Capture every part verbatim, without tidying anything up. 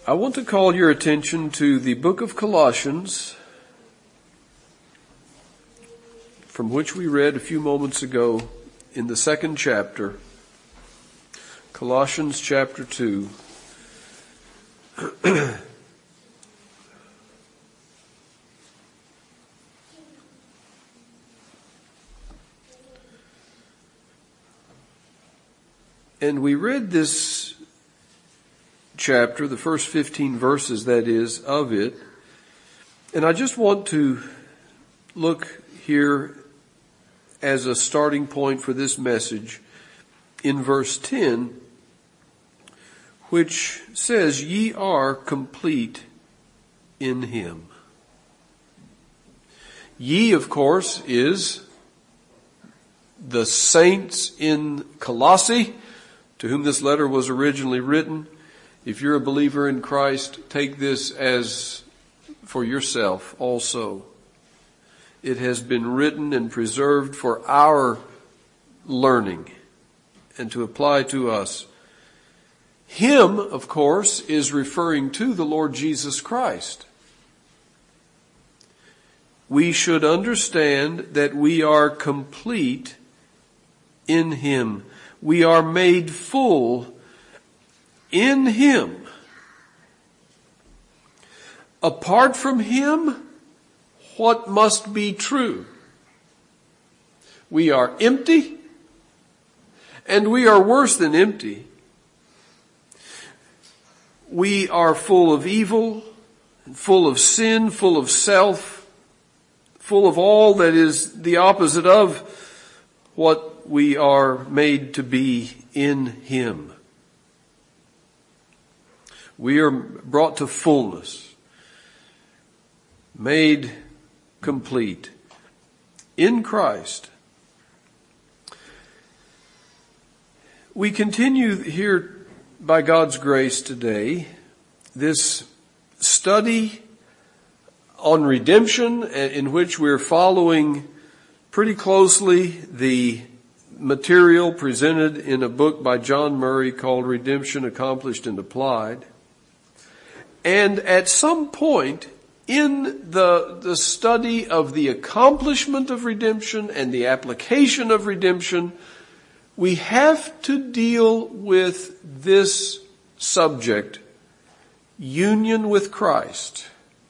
I want to call your attention to the book of Colossians, from which we read a few moments ago in the second chapter, Colossians chapter two. And we read this chapter, the first fifteen verses, that is, of it. And I just want to look here as a starting point for this message in verse ten, which says, "Ye are complete in Him." Ye, of course, is the saints in Colossae, to whom this letter was originally written. If you're a believer in Christ, take this as for yourself also. It has been written and preserved for our learning and to apply to us. Him, of course, is referring to the Lord Jesus Christ. We should understand that we are complete in Him. We are made full in Him. Apart from Him, what must be true? We are empty, and we are worse than empty. We are full of evil, full of sin, full of self, full of all that is the opposite of what we are made to be in Him. We are brought to fullness, made complete in Christ. We continue here by God's grace today this study on redemption, in which we're following pretty closely the material presented in a book by John Murray called Redemption Accomplished and Applied. And at some point in the, the study of the accomplishment of redemption and the application of redemption, we have to deal with this subject, union with Christ.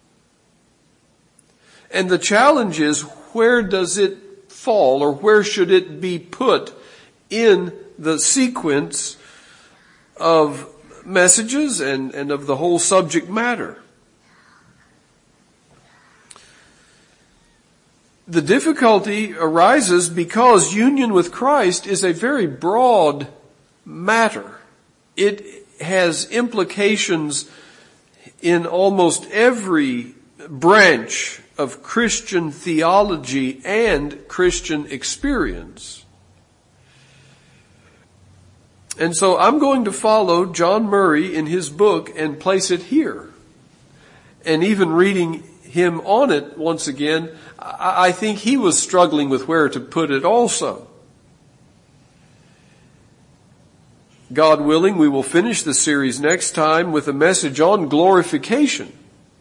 And the challenge is, where does it fall, or where should it be put in the sequence of messages and, and of the whole subject matter? The difficulty arises because union with Christ is a very broad matter. It has implications in almost every branch of Christian theology and Christian experience. And so I'm going to follow John Murray in his book and place it here. And even reading him on it once again, I think he was struggling with where to put it also. God willing, we will finish the series next time with a message on glorification.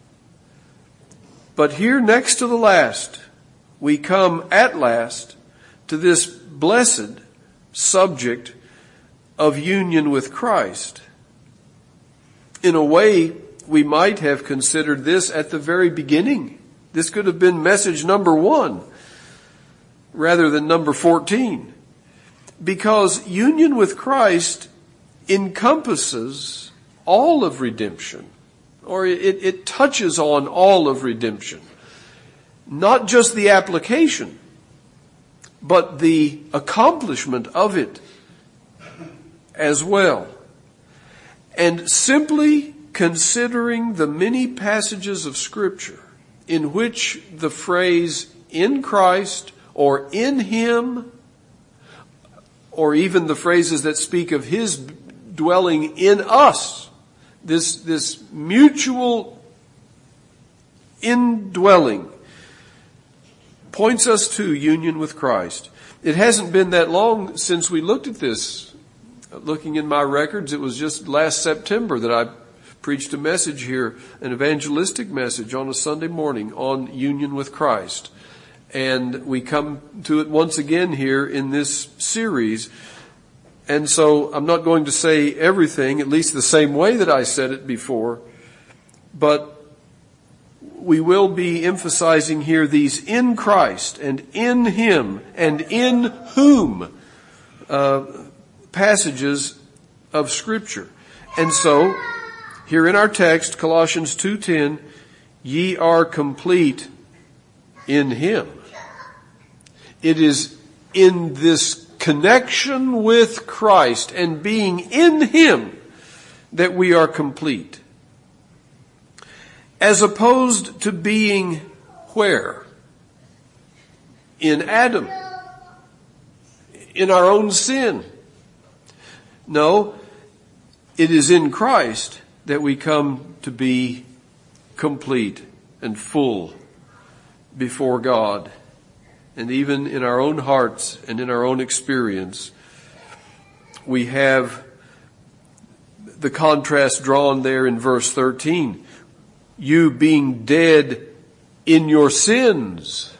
But here, next to the last, we come at last to this blessed subject of union with Christ. In a way, we might have considered this at the very beginning. This could have been message number one rather than number fourteen. Because union with Christ encompasses all of redemption, or it, it touches on all of redemption. Not just the application, but the accomplishment of it as well. And simply considering the many passages of Scripture in which the phrase "in Christ" or "in Him," or even the phrases that speak of His dwelling in us, this, this mutual indwelling, points us to union with Christ. It hasn't been that long since we looked at this. Looking in my records, it was just last September that I preached a message here, an evangelistic message on a Sunday morning on union with Christ. And we come to it once again here in this series. And so I'm not going to say everything, at least the same way that I said it before, but we will be emphasizing here these in Christ and in Him and in whom uh, passages of Scripture. And so, here in our text, Colossians two ten, ye are complete in Him. It is in this connection with Christ and being in Him that we are complete. As opposed to being where? In Adam. In our own sin. No, it is in Christ that we come to be complete and full before God. And even in our own hearts and in our own experience, we have the contrast drawn there in verse thirteen. You being dead in your sins.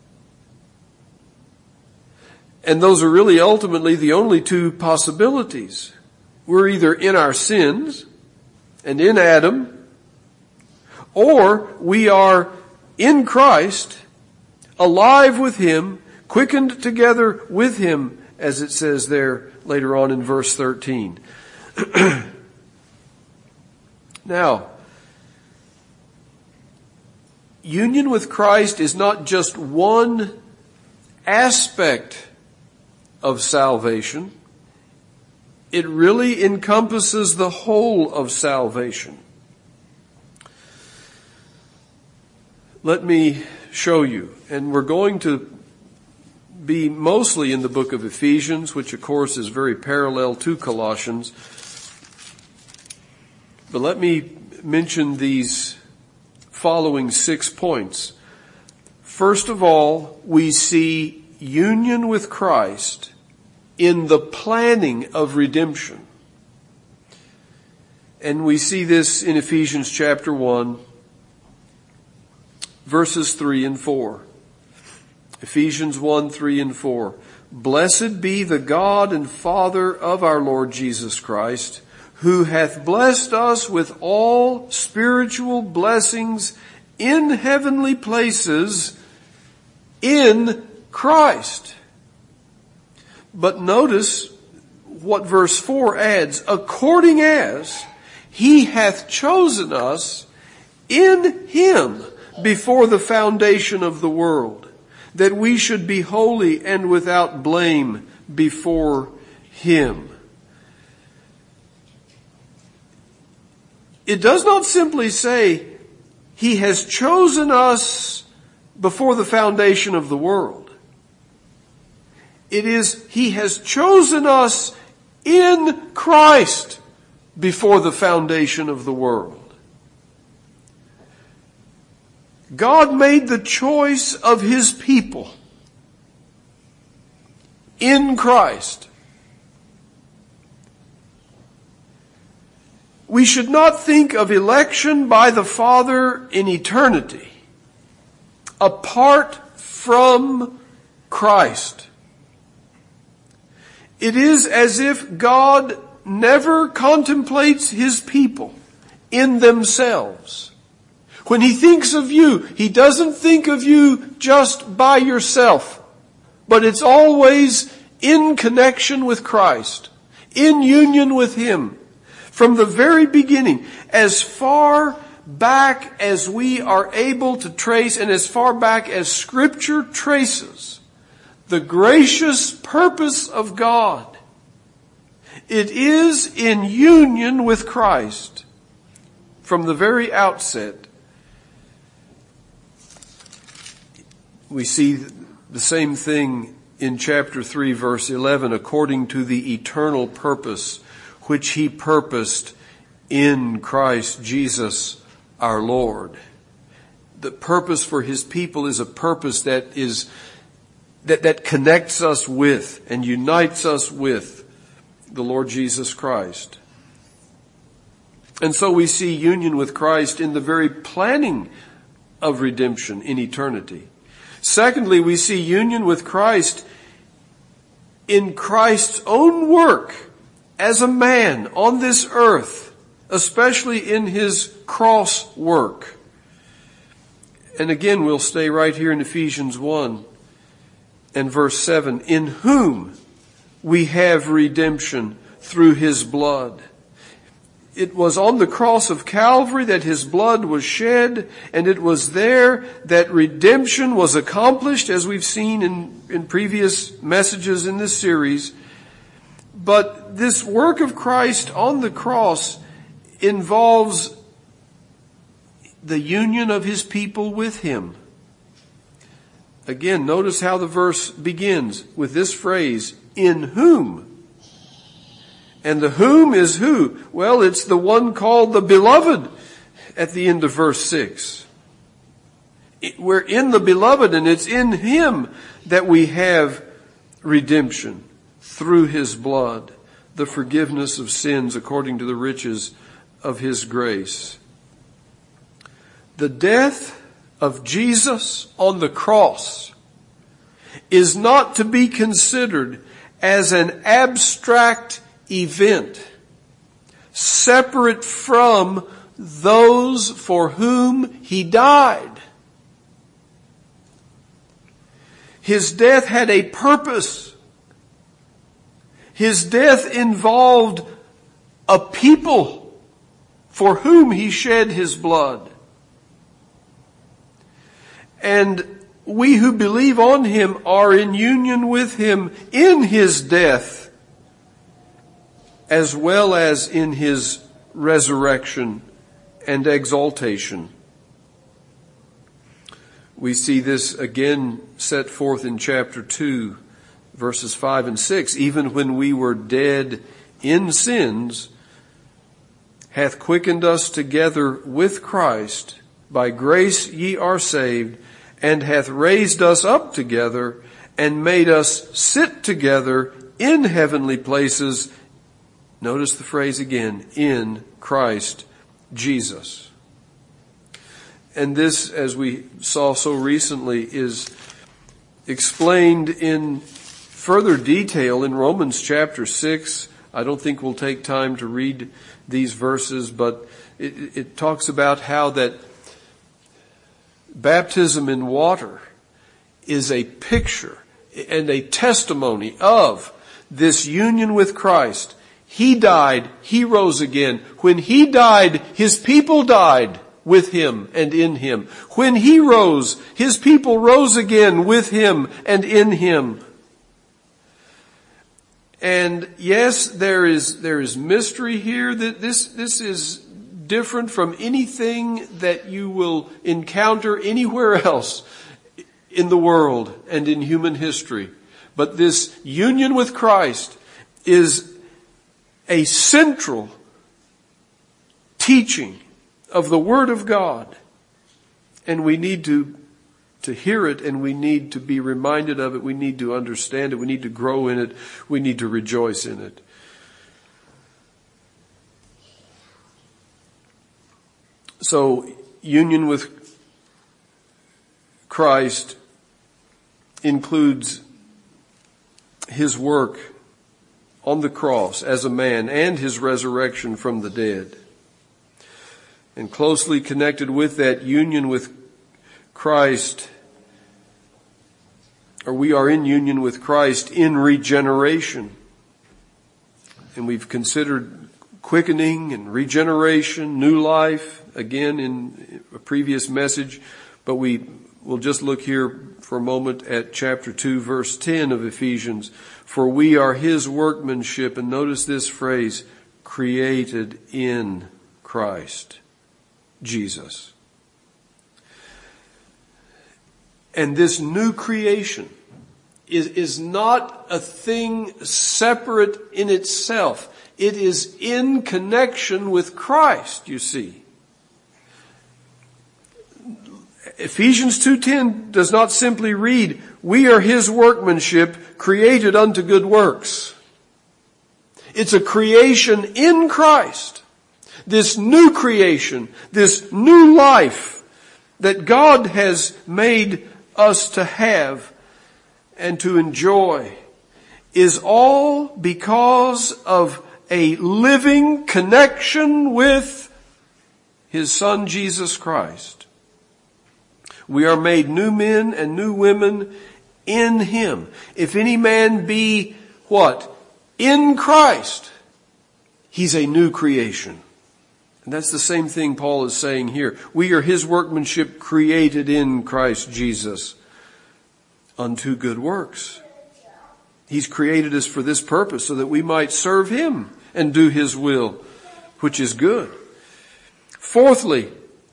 And those are really ultimately the only two possibilities. We're either in our sins and in Adam, or we are in Christ, alive with Him, quickened together with Him, as it says there later on in verse thirteen. Now, union with Christ is not just one aspect of salvation. It really encompasses the whole of salvation. Let me show you. And we're going to be mostly in the book of Ephesians, which of course is very parallel to Colossians. But let me mention these following six points. First of all, we see union with Christ in the planning of redemption. And we see this in Ephesians chapter one, verses three and four. Ephesians one, three and four. Blessed be the God and Father of our Lord Jesus Christ, who hath blessed us with all spiritual blessings in heavenly places in Christ. But notice what verse four adds, according as He hath chosen us in Him before the foundation of the world, that we should be holy and without blame before Him. It does not simply say He has chosen us before the foundation of the world. It is He has chosen us in Christ before the foundation of the world. God made the choice of His people in Christ. We should not think of election by the Father in eternity apart from Christ. It is as if God never contemplates His people in themselves. When He thinks of you, He doesn't think of you just by yourself, but it's always in connection with Christ, in union with Him. From the very beginning, as far back as we are able to trace and as far back as Scripture traces the gracious purpose of God, it is in union with Christ from the very outset. We see the same thing in chapter three, verse eleven, according to the eternal purpose which He purposed in Christ Jesus our Lord. The purpose for His people is a purpose that is that, that connects us with and unites us with the Lord Jesus Christ. And so we see union with Christ in the very planning of redemption in eternity. Secondly, we see union with Christ in Christ's own work as a man on this earth, especially in his cross work. And again, we'll stay right here in Ephesians one and verse seven. In whom we have redemption through his blood. It was on the cross of Calvary that his blood was shed, and it was there that redemption was accomplished, as we've seen in, in previous messages in this series. But this work of Christ on the cross involves the union of his people with him. Again, notice how the verse begins with this phrase, in whom. And the whom is who? Well, it's the one called the beloved at the end of verse six. We're in the beloved, and it's in him that we have redemption through his blood, the forgiveness of sins according to the riches of his grace. The death of Jesus on the cross is not to be considered as an abstract event, separate from those for whom he died. His death had a purpose. His death involved a people for whom he shed his blood. And we who believe on him are in union with him in his death, as well as in his resurrection and exaltation. We see this again set forth in chapter two, verses five and six. Even when we were dead in sins, hath quickened us together with Christ. By grace ye are saved, and hath raised us up together, and made us sit together in heavenly places. Notice the phrase again, in Christ Jesus. And this, as we saw so recently, is explained in further detail in Romans chapter six. I don't think we'll take time to read these verses, but it, it talks about how that baptism in water is a picture and a testimony of this union with Christ. He died, he rose again. When he died, his people died with him and in him. When he rose, his people rose again with him and in him. And yes, there is, there is mystery here. That this, this is different from anything that you will encounter anywhere else in the world and in human history. But this union with Christ is a central teaching of the Word of God. And we need to, to hear it, and we need to be reminded of it. We need to understand it. We need to grow in it. We need to rejoice in it. So, union with Christ includes his work on the cross as a man and his resurrection from the dead. And closely connected with that union with Christ, or we are in union with Christ in regeneration. And we've considered quickening and regeneration, new life, again in a previous message, but we will just look here for a moment at chapter two, verse ten of Ephesians. For we are his workmanship, and notice this phrase, created in Christ Jesus. And this new creation is, is not a thing separate in itself. It is in connection with Christ, you see. Ephesians two ten does not simply read, we are his workmanship created unto good works. It's a creation in Christ. this new creation, this new life that God has made us to have and to enjoy is all because of a living connection with His Son Jesus Christ. We are made new men and new women in Him. If any man be what? In Christ, he's a new creation. And that's the same thing Paul is saying here. We are His workmanship created in Christ Jesus unto good works. He's created us for this purpose so that we might serve Him and do His will, which is good. Fourthly,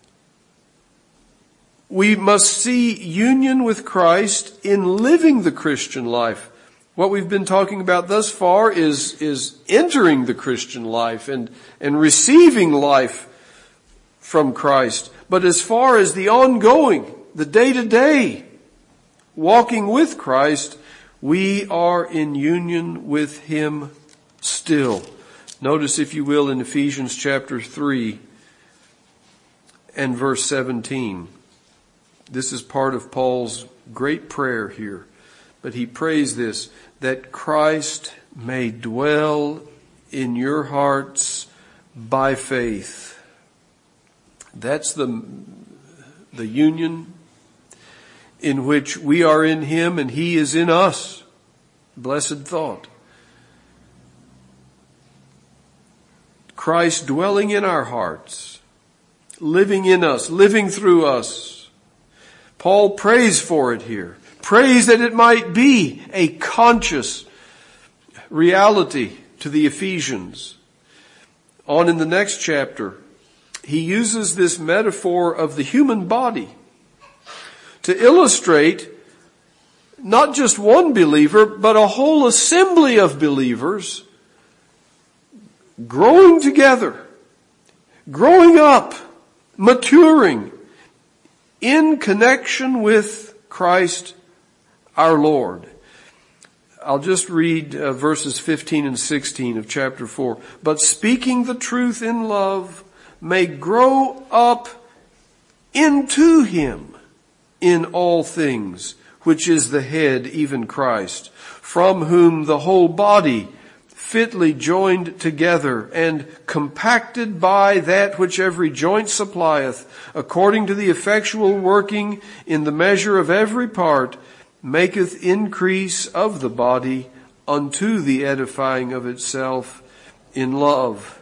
we must see union with Christ in living the Christian life. What we've been talking about thus far is, is entering the Christian life and, and receiving life from Christ. But as far as the ongoing, the day-to-day walking with Christ, we are in union with Him still. Notice, if you will, in Ephesians chapter three and verse seventeen. This is part of Paul's great prayer here. But he prays this, that Christ may dwell in your hearts by faith. That's the, the union in which we are in Him and He is in us. Blessed thought. Christ dwelling in our hearts, living in us, living through us. Paul prays for it here. Prays that it might be a conscious reality to the Ephesians. On in the next chapter, he uses this metaphor of the human body to illustrate not just one believer, but a whole assembly of believers growing together, growing up, maturing in connection with Christ our Lord. I'll just read uh, verses fifteen and sixteen of chapter four. But speaking the truth in love may grow up into Him in all things, which is the head, even Christ, from whom the whole body, fitly joined together and compacted by that which every joint supplieth, according to the effectual working in the measure of every part, maketh increase of the body unto the edifying of itself in love.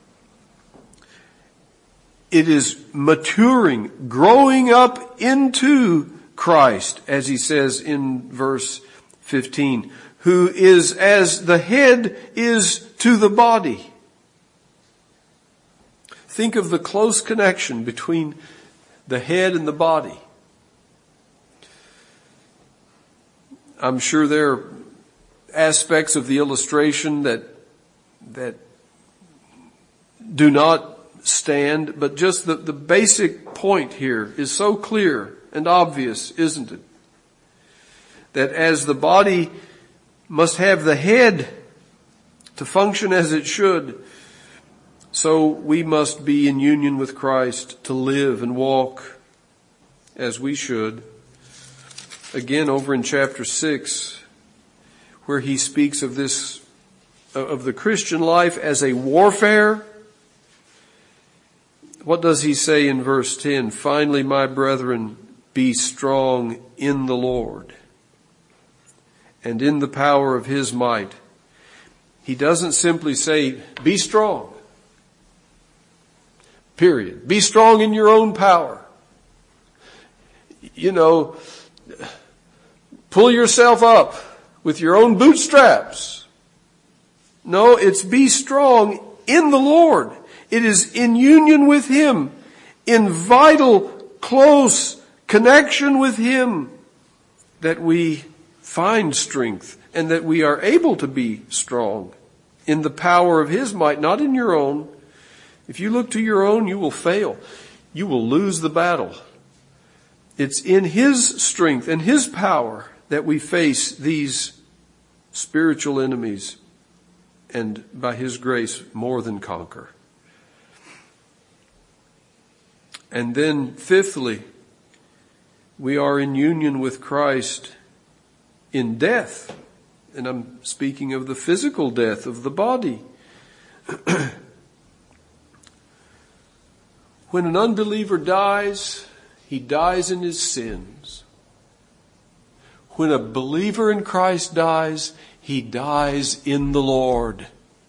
It is maturing, growing up into Christ, as he says in verse fifteen, who is as the head is to the body. Think of the close connection between the head and the body. I'm sure there are aspects of the illustration that, that do not stand, but just the, the basic point here is so clear and obvious, isn't it? That as the body must have the head to function as it should, so we must be in union with Christ to live and walk as we should. Again, over in chapter six, where he speaks of this, of the Christian life as a warfare, what does he say in verse ten? Finally, my brethren, be strong in the Lord and in the power of His might. He doesn't simply say, be strong. Period. Be strong in your own power. You know, pull yourself up with your own bootstraps. No, it's be strong in the Lord. It is in union with Him, in vital, close connection with Him, that we find strength and that we are able to be strong in the power of His might, not in your own. If you look to your own, you will fail. You will lose the battle. It's in His strength and His power that we face these spiritual enemies and by His grace more than conquer. And then fifthly, we are in union with Christ in death. And I'm speaking of the physical death of the body. When an unbeliever dies, he dies in his sins. When a believer in Christ dies, he dies in the Lord.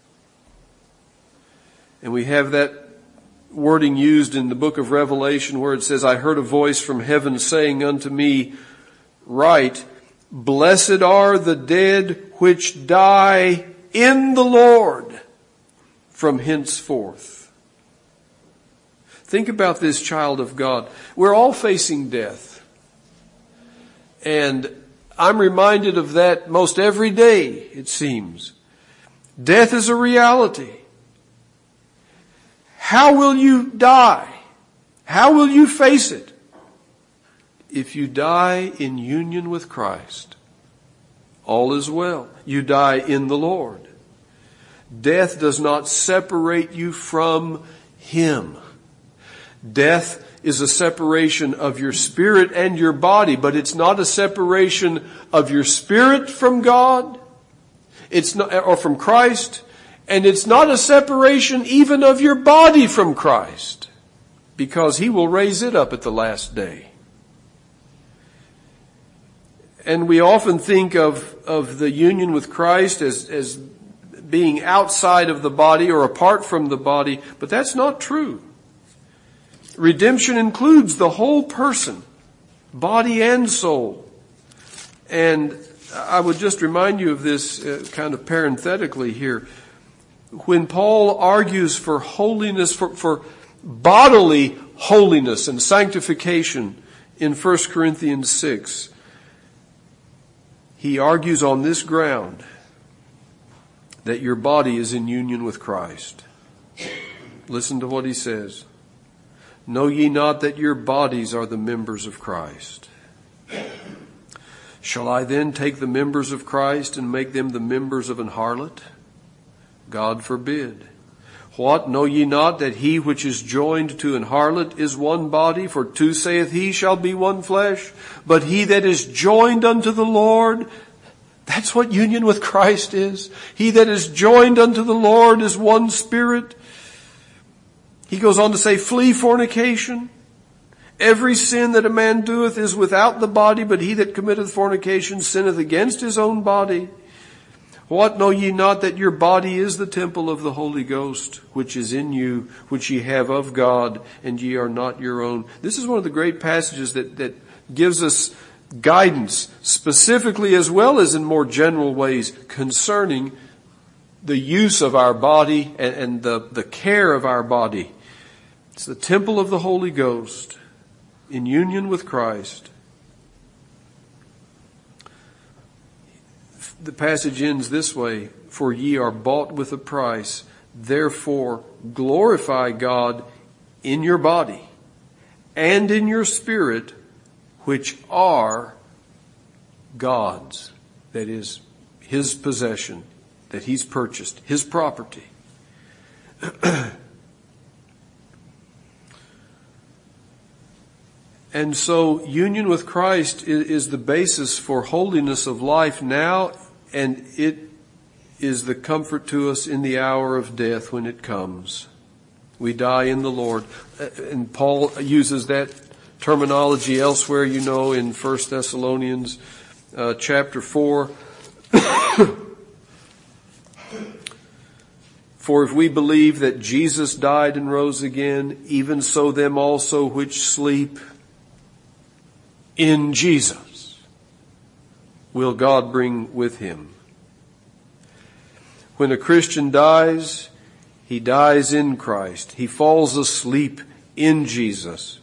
And we have that wording used in the book of Revelation where it says, I heard a voice from heaven saying unto me, write, blessed are the dead which die in the Lord from henceforth. Think about this, child of God. We're all facing death. And I'm reminded of that most every day, it seems. Death is a reality. How will you die? How will you face it? If you die in union with Christ, all is well. You die in the Lord. Death does not separate you from Him. Death is a separation of your spirit and your body, but it's not a separation of your spirit from God. It's not, or from Christ. And it's not a separation even of your body from Christ, because He will raise it up at the last day. And we often think of, of the union with Christ as, as being outside of the body or apart from the body, but that's not true. Redemption includes the whole person, body and soul. And I would just remind you of this uh, kind of parenthetically here. When Paul argues for holiness, for, for bodily holiness and sanctification in First Corinthians six, he argues on this ground that your body is in union with Christ. Listen to what he says. Know ye not that your bodies are the members of Christ? Shall I then take the members of Christ and make them the members of an harlot? God forbid. What, know ye not that he which is joined to an harlot is one body? For two saith he shall be one flesh. But he that is joined unto the Lord, that's what union with Christ is. He that is joined unto the Lord is one spirit. He goes on to say, flee fornication. Every sin that a man doeth is without the body, but he that committeth fornication sinneth against his own body. What, know ye not that your body is the temple of the Holy Ghost, which is in you, which ye have of God, and ye are not your own? This is one of the great passages that, that gives us guidance, specifically as well as in more general ways, concerning the use of our body and, and the, the care of our body. It's the temple of the Holy Ghost in union with Christ. The passage ends this way, for ye are bought with a price, therefore glorify God in your body and in your spirit, which are God's, that is, His possession, that He's purchased, His property. And so union with Christ is the basis for holiness of life now, and it is the comfort to us in the hour of death when it comes. We die in the Lord. And Paul uses that terminology elsewhere, you know, in First Thessalonians uh, chapter four. For if we believe that Jesus died and rose again, even so them also which sleep in Jesus will God bring with Him. When a Christian dies, he dies in Christ. He falls asleep in Jesus.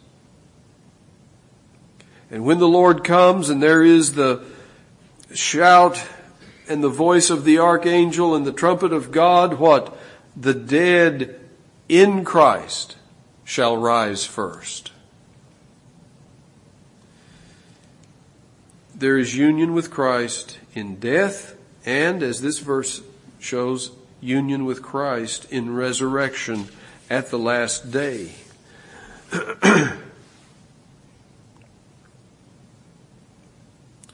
And when the Lord comes and there is the shout and the voice of the archangel and the trumpet of God, what? The dead in Christ shall rise first. There is union with Christ in death and, as this verse shows, union with Christ in resurrection at the last day.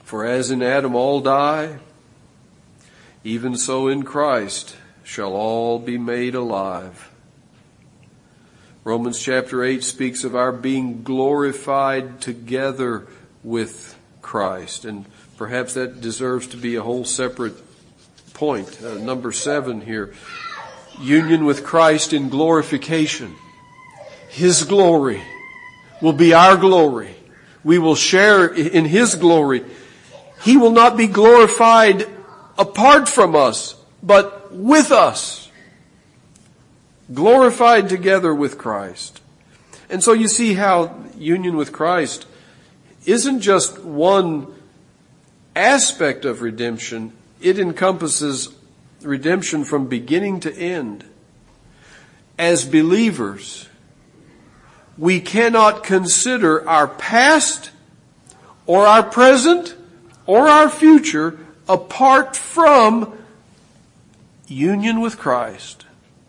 For as in Adam all die, even so in Christ shall all be made alive. Romans chapter eight speaks of our being glorified together with Christ. And perhaps that deserves to be a whole separate point. Uh, number seven here. Union with Christ in glorification. His glory will be our glory. We will share in His glory. He will not be glorified apart from us, but with us. Glorified together with Christ. And so you see how union with Christ isn't just one aspect of redemption. It encompasses redemption from beginning to end. As believers, we cannot consider our past or our present or our future apart from union with Christ.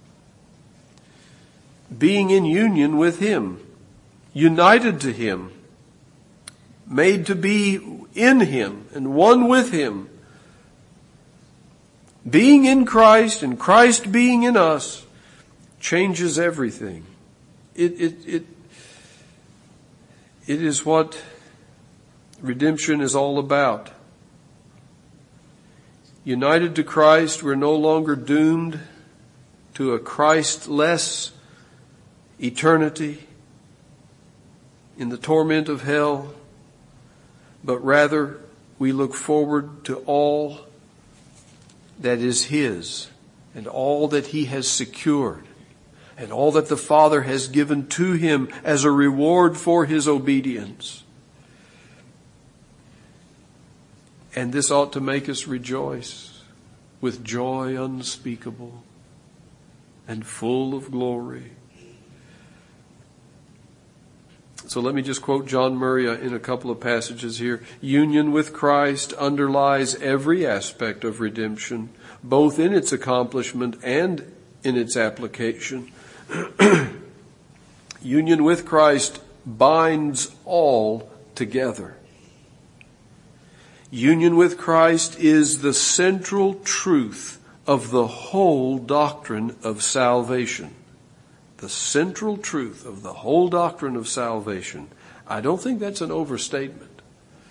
Being in union with Him, united to Him, made to be in Him and one with Him. Being in Christ and Christ being in us changes everything. It, it, it, it is what redemption is all about. United to Christ, we're no longer doomed to a Christ-less eternity in the torment of hell, but rather we look forward to all that is His and all that He has secured and all that the Father has given to Him as a reward for His obedience. And this ought to make us rejoice with joy unspeakable and full of glory. So let me just quote John Murray in a couple of passages here. Union with Christ underlies every aspect of redemption, both in its accomplishment and in its application. Union with Christ binds all together. Union with Christ is the central truth of the whole doctrine of salvation. The central truth of the whole doctrine of salvation. I don't think that's an overstatement.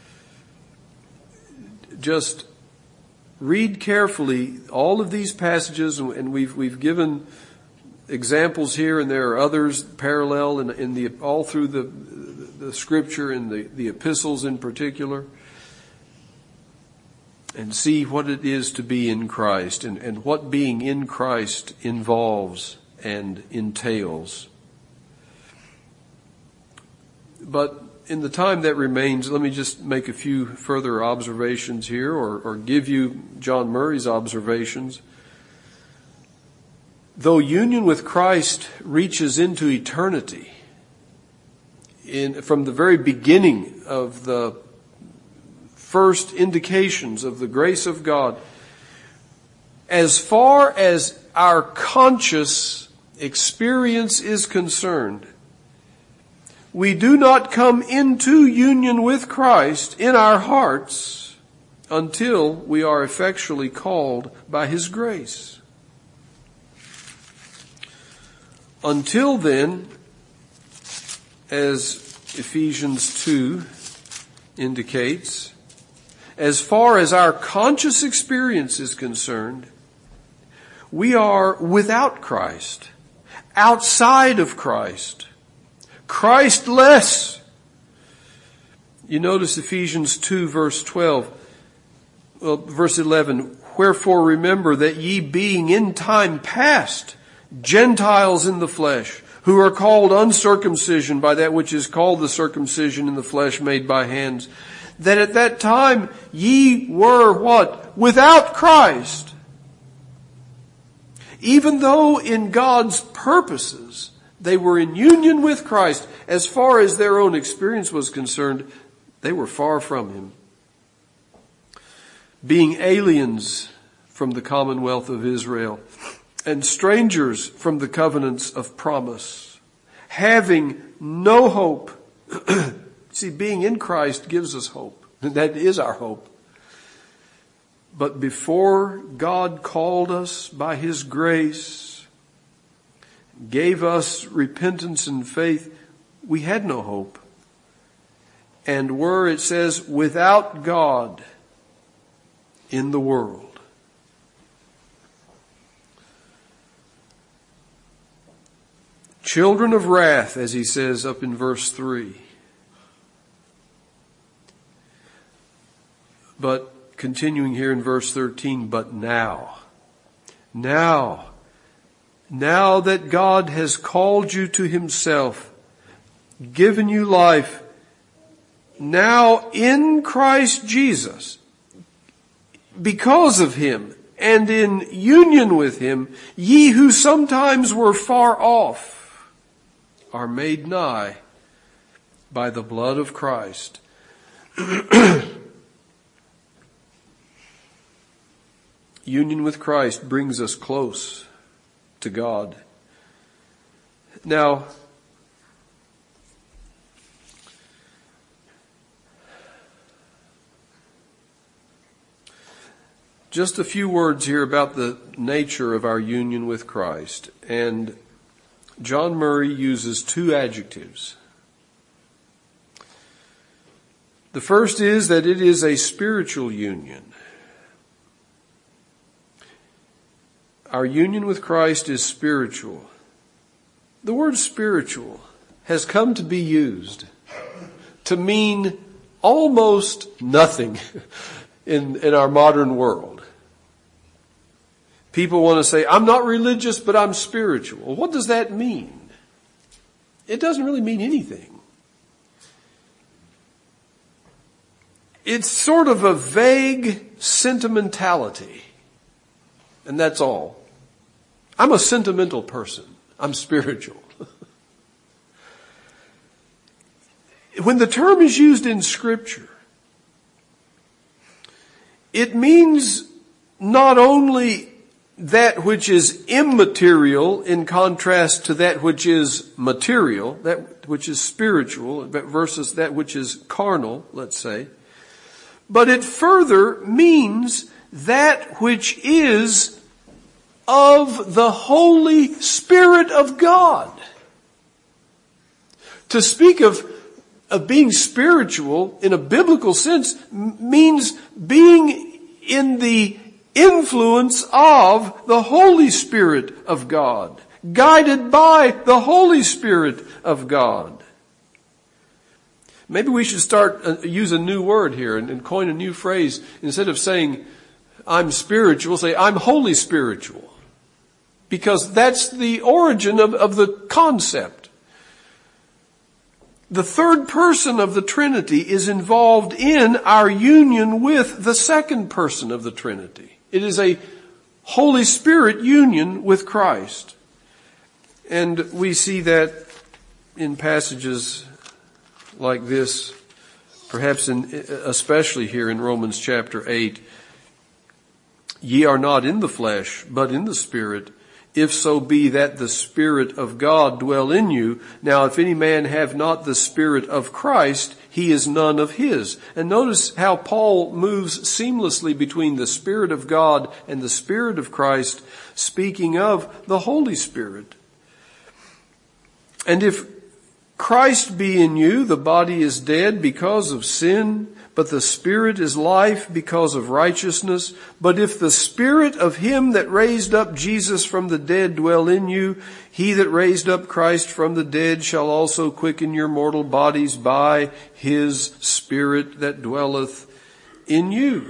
Just read carefully all of these passages, and we've we've given examples here, and there are others parallel in, in the all through the the Scripture and the, the epistles in particular, and see what it is to be in Christ and, and what being in Christ involves and entails. But in the time that remains, let me just make a few further observations here, or, or give you John Murray's observations. Though union with Christ reaches into eternity, in, from the very beginning of the first indications of the grace of God, as far as our conscious experience is concerned, we do not come into union with Christ in our hearts until we are effectually called by His grace. Until then, as Ephesians two indicates, as far as our conscious experience is concerned, we are without Christ, outside of Christ, Christ-less. You notice Ephesians two verse twelve, well, verse eleven, wherefore remember that ye being in time past Gentiles in the flesh, who are called uncircumcision by that which is called the circumcision in the flesh made by hands, that at that time ye were what? Without Christ. Even though in God's purposes they were in union with Christ, as far as their own experience was concerned, they were far from Him. Being aliens from the commonwealth of Israel and strangers from the covenants of promise, having no hope. See, being in Christ gives us hope. That is our hope. But before God called us by His grace, gave us repentance and faith, we had no hope. And were, it says, without God in the world. Children of wrath, as he says up in verse three. But continuing here in verse thirteen, but now, now, now that God has called you to Himself, given you life, now in Christ Jesus, because of Him and in union with Him, ye who sometimes were far off are made nigh by the blood of Christ. Union with Christ brings us close to God. Now, just a few words here about the nature of our union with Christ. And John Murray uses two adjectives. The first is that it is a spiritual union. Our union with Christ is spiritual. The word spiritual has come to be used to mean almost nothing in, in our modern world. People want to say, I'm not religious, but I'm spiritual. What does that mean? It doesn't really mean anything. It's sort of a vague sentimentality. And that's all. I'm a sentimental person. I'm spiritual. When the term is used in Scripture, it means not only that which is immaterial in contrast to that which is material, that which is spiritual versus that which is carnal, let's say, but it further means that which is of the Holy Spirit of God. To speak of, of being spiritual in a biblical sense means being in the influence of the Holy Spirit of God, guided by the Holy Spirit of God. Maybe we should start uh, use a new word here and, and coin a new phrase. Instead of saying I'm spiritual, say I'm holy spiritual, because that's the origin of, of the concept. The third person of the Trinity is involved in our union with the second person of the Trinity. It is a Holy Spirit union with Christ. And we see that in passages like this, perhaps in, especially here in Romans chapter eight. Ye are not in the flesh, but in the Spirit, if so be that the Spirit of God dwell in you. Now if any man have not the Spirit of Christ, he is none of his. And notice how Paul moves seamlessly between the Spirit of God and the Spirit of Christ, speaking of the Holy Spirit. And if Christ be in you, the body is dead because of sin, but the Spirit is life because of righteousness. But if the Spirit of Him that raised up Jesus from the dead dwell in you, He that raised up Christ from the dead shall also quicken your mortal bodies by His Spirit that dwelleth in you.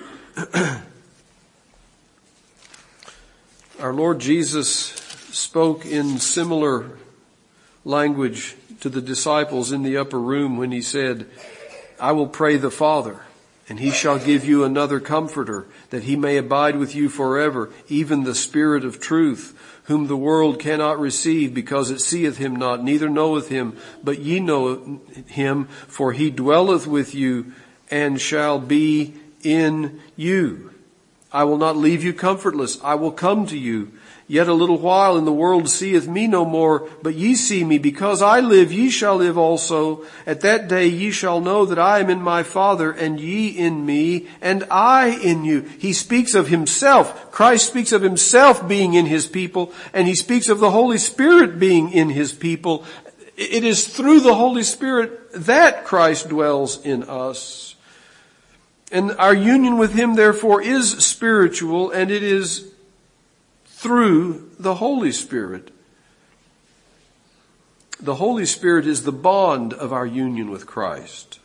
Our Lord Jesus spoke in similar language to the disciples in the upper room when He said, I will pray the Father, and He shall give you another Comforter, that He may abide with you forever, even the Spirit of truth, whom the world cannot receive, because it seeth Him not, neither knoweth Him, but ye know Him, for He dwelleth with you, and shall be in you. I will not leave you comfortless. I will come to you. Yet a little while, and the world seeth me no more, but ye see me. Because I live, ye shall live also. At that day ye shall know that I am in my Father, and ye in me, and I in you. He speaks of himself. Christ speaks of himself being in his people, and he speaks of the Holy Spirit being in his people. It is through the Holy Spirit that Christ dwells in us. And our union with him, therefore, is spiritual, and it is through the Holy Spirit. The Holy Spirit is the bond of our union with Christ.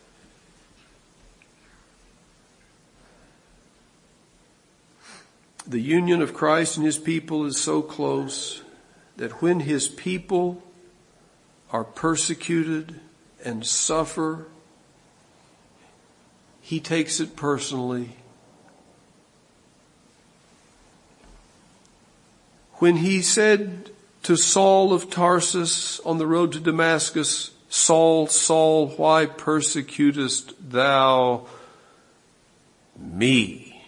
The union of Christ and his people is so close that when his people are persecuted and suffer, he takes it personally. When he said to Saul of Tarsus on the road to Damascus, Saul, Saul, why persecutest thou me?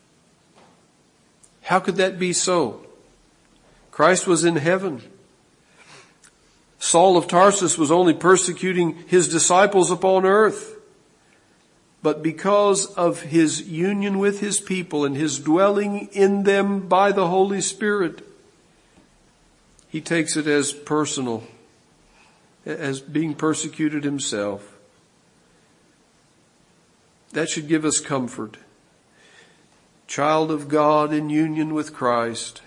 How could that be so? Christ was in heaven. Saul of Tarsus was only persecuting his disciples upon earth. But because of his union with his people and his dwelling in them by the Holy Spirit, he takes it as personal, as being persecuted himself. That should give us comfort. Child of God in union with Christ.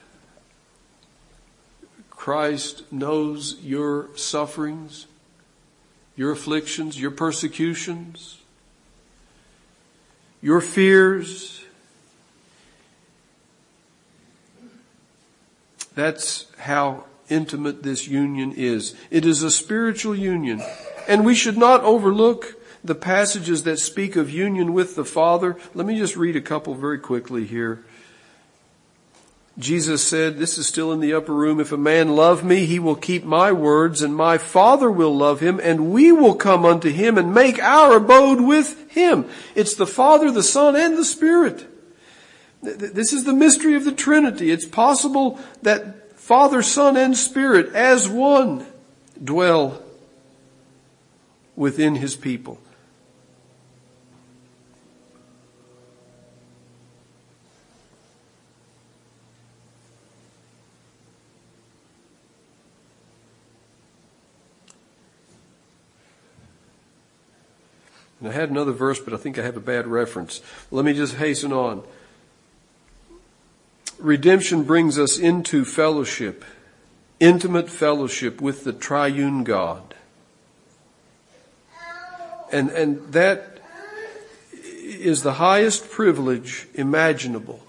Christ knows your sufferings, your afflictions, your persecutions, your fears. That's how intimate this union is. It is a spiritual union. And we should not overlook the passages that speak of union with the Father. Let me just read a couple very quickly here. Jesus said, this is still in the upper room, if a man love me, he will keep my words, and my Father will love him, and we will come unto him and make our abode with him. It's the Father, the Son, and the Spirit. This is the mystery of the Trinity. It's possible that Father, Son, and Spirit, as one, dwell within his people. And I had another verse, but I think I have a bad reference. Let me just hasten on. Redemption brings us into fellowship, intimate fellowship with the triune God. And, and that is the highest privilege imaginable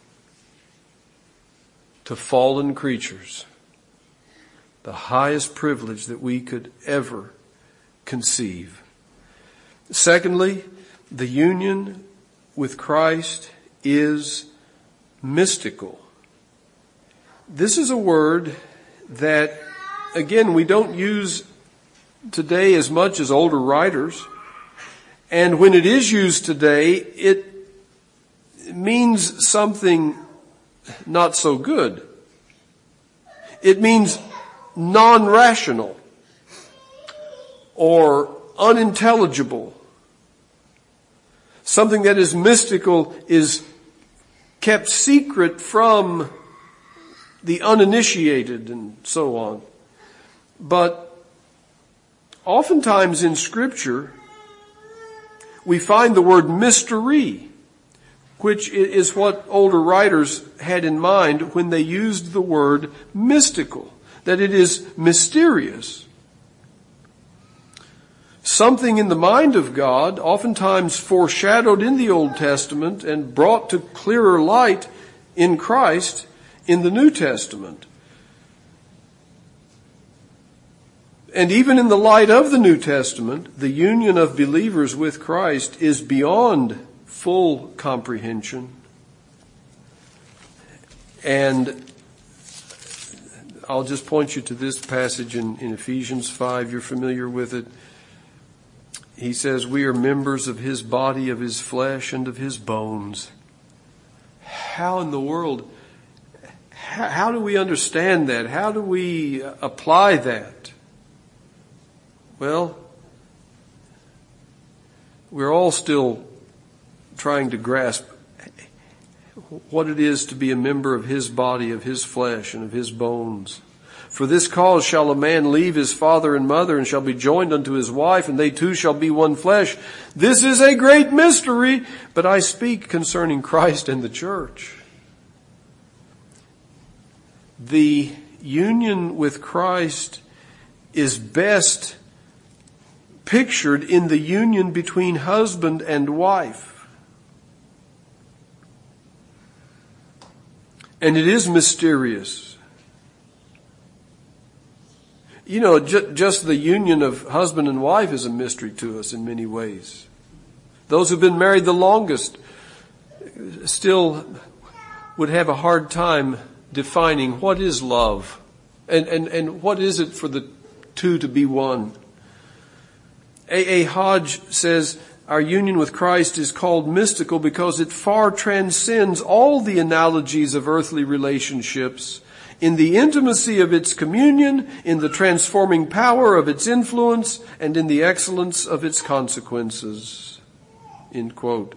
to fallen creatures. The highest privilege that we could ever conceive. Secondly, the union with Christ is mystical. This is a word that, again, we don't use today as much as older writers. And when it is used today, it means something not so good. It means non-rational or unintelligible. Something that is mystical is kept secret from the uninitiated and so on. But oftentimes in Scripture, we find the word mystery, which is what older writers had in mind when they used the word mystical, that it is mysterious. Something in the mind of God, oftentimes foreshadowed in the Old Testament and brought to clearer light in Christ in the New Testament. And even in the light of the New Testament, the union of believers with Christ is beyond full comprehension. And I'll just point you to this passage in, in Ephesians five. You're familiar with it. He says, we are members of his body, of his flesh, and of his bones. how in the world, how, how do we understand that? How do we apply that? Well, we're all still trying to grasp what it is to be a member of His body, of His flesh, and of His bones. For this cause shall a man leave his father and mother, and shall be joined unto his wife, and they two shall be one flesh. This is a great mystery, but I speak concerning Christ and the church. The union with Christ is best pictured in the union between husband and wife. And it is mysterious. You know, ju- just the union of husband and wife is a mystery to us in many ways. Those who've been married the longest still would have a hard time defining what is love and, and, and what is it for the two to be one. A A Hodge says, our union with Christ is called mystical because it far transcends all the analogies of earthly relationships in the intimacy of its communion, in the transforming power of its influence, and in the excellence of its consequences. End quote.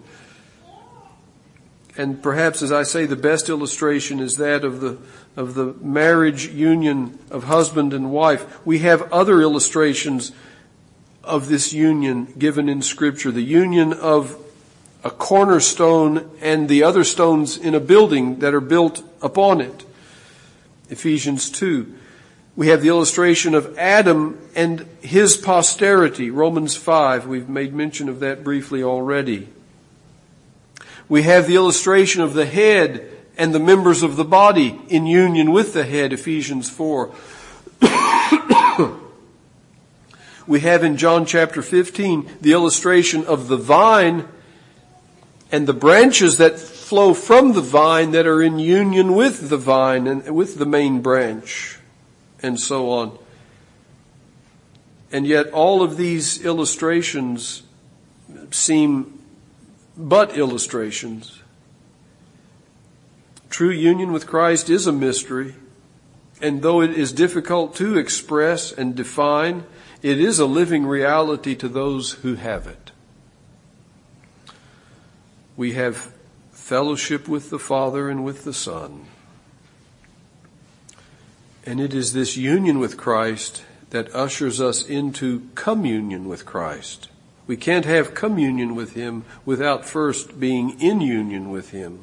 And perhaps, as I say, the best illustration is that of the of the marriage union of husband and wife. We have other illustrations of this union given in Scripture. The union of a cornerstone and the other stones in a building that are built upon it. Ephesians two. We have the illustration of Adam and his posterity. Romans five. We've made mention of that briefly already. We have the illustration of the head and the members of the body in union with the head. Ephesians four. We have in John chapter fifteen the illustration of the vine and the branches that flow from the vine that are in union with the vine and with the main branch, and so on. And yet all of these illustrations seem but illustrations. True union with Christ is a mystery, and though it is difficult to express and define, it is a living reality to those who have it. We have fellowship with the Father and with the Son. And it is this union with Christ that ushers us into communion with Christ. We can't have communion with Him without first being in union with Him.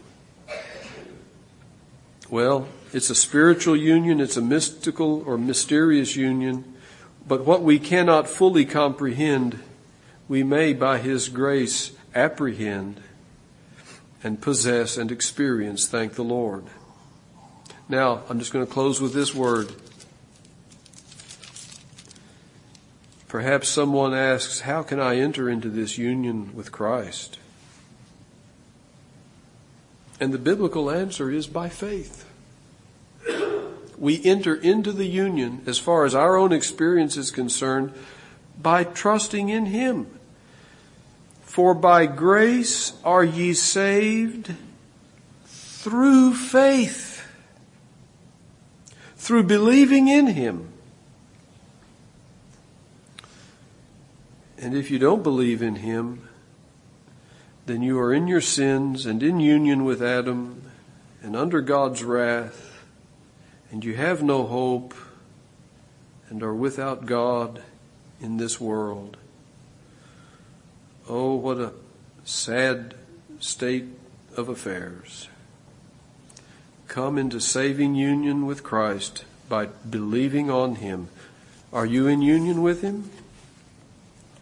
Well, it's a spiritual union, it's a mystical or mysterious union, but what we cannot fully comprehend, we may by His grace apprehend and possess and experience, thank the Lord. Now, I'm just going to close with this word. Perhaps someone asks, how can I enter into this union with Christ? And the biblical answer is by faith. We enter into the union, as far as our own experience is concerned, by trusting in Him. For by grace are ye saved through faith, through believing in Him. And if you don't believe in Him, then you are in your sins and in union with Adam and under God's wrath, and you have no hope and are without God in this world. Oh, what a sad state of affairs. Come into saving union with Christ by believing on Him. Are you in union with Him?